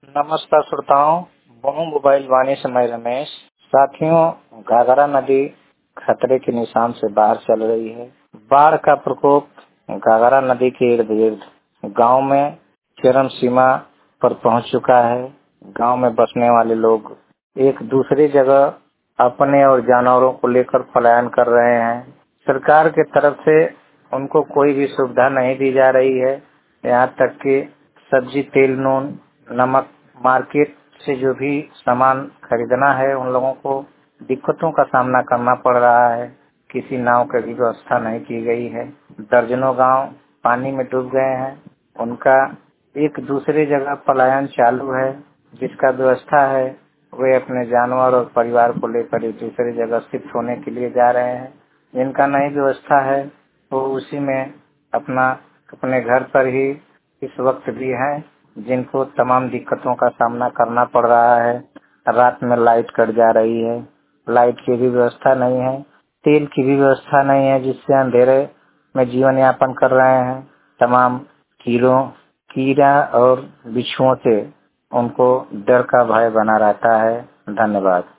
नमस्कार श्रोताओं, बोनो मोबाइल वाणी से मैं रमेश। साथियों, घाघरा नदी खतरे के निशान से बाहर चल रही है। बाढ़ का प्रकोप घाघरा नदी के इर्द गिर्द गाँव में चरम सीमा पर पहुंच चुका है। गांव में बसने वाले लोग एक दूसरी जगह अपने और जानवरों को लेकर पलायन कर रहे हैं। सरकार की तरफ से उनको कोई भी सुविधा नहीं दी जा रही है। यहाँ तक कि सब्जी, तेल, नून, नमक मार्केट से जो भी सामान खरीदना है उन लोगों को दिक्कतों का सामना करना पड़ रहा है। किसी नाव की भी व्यवस्था नहीं की गई है। दर्जनों गांव पानी में डूब गए हैं। उनका एक दूसरे जगह पलायन चालू है। जिसका व्यवस्था है वे अपने जानवर और परिवार को लेकर एक दूसरी जगह शिफ्ट होने के लिए जा रहे हैं। जिनका नहीं व्यवस्था है वो उसी में अपने घर पर ही इस वक्त भी है, जिनको तमाम दिक्कतों का सामना करना पड़ रहा है। रात में लाइट कट जा रही है, लाइट की भी व्यवस्था नहीं है, तेल की भी व्यवस्था नहीं है, जिससे अंधेरे में जीवन यापन कर रहे हैं। तमाम कीड़ा और बिच्छुओं से उनको डर का भय बना रहता है। धन्यवाद।